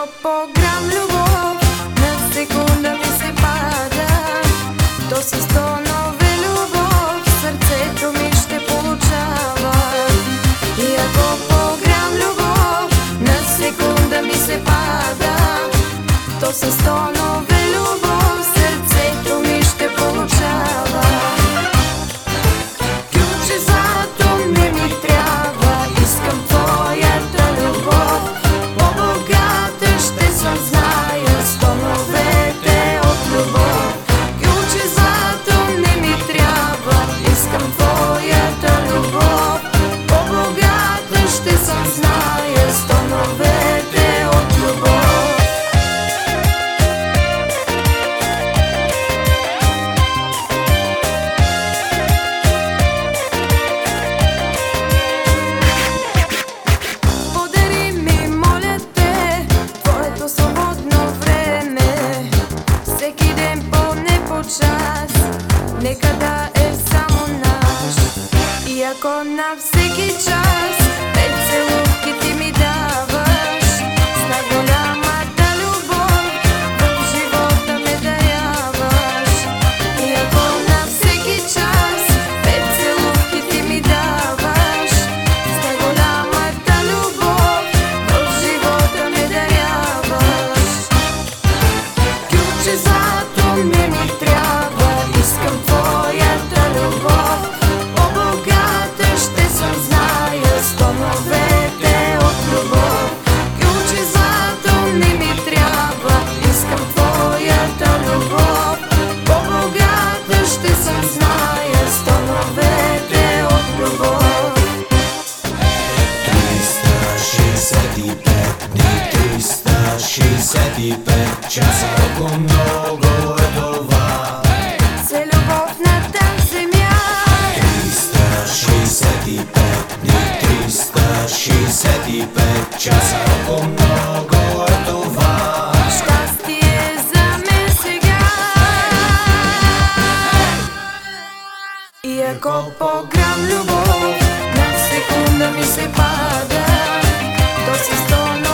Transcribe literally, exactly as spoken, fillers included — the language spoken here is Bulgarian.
Иако по грам любов на секунда ми се пада, то с сто нове любов сърцето ми ще получава. Иако по грам любов на секунда ми се пада, то с сто нове любов сърцето ми ще получава. Ключе злато не ми трябва, искам твоята любов. По-богата ще съм, зная, с тоновете от любов. Ключе злато не ми трябва, искам твоята любов. По-богата ще съм, зная, с тоновете от любов. Нека да е само наш. И ако на всеки час пет целувки ти ми даваш, с най-голямата любов в живота ме даряваш. И ако на всеки час пет целувки ти ми даваш, с най-голямата любов в живота ме даряваш. Ключе злато не ми трябва, искам твоята любов. По-богата ще съм, зная, с тоновете от любов. Ключе злато не ми трябва, искам твоята любов. По-богата ще съм, зная, с тоновете от любов. триста шейсет и пет дни, триста шейсет и пет часа, колко много е това. За любов на тази земя. триста шейсет и пет дни, триста шейсет и пет часа, колко много е това. Щастие за мен сега. И ако по грам любов на секунда ми се пада, то се сто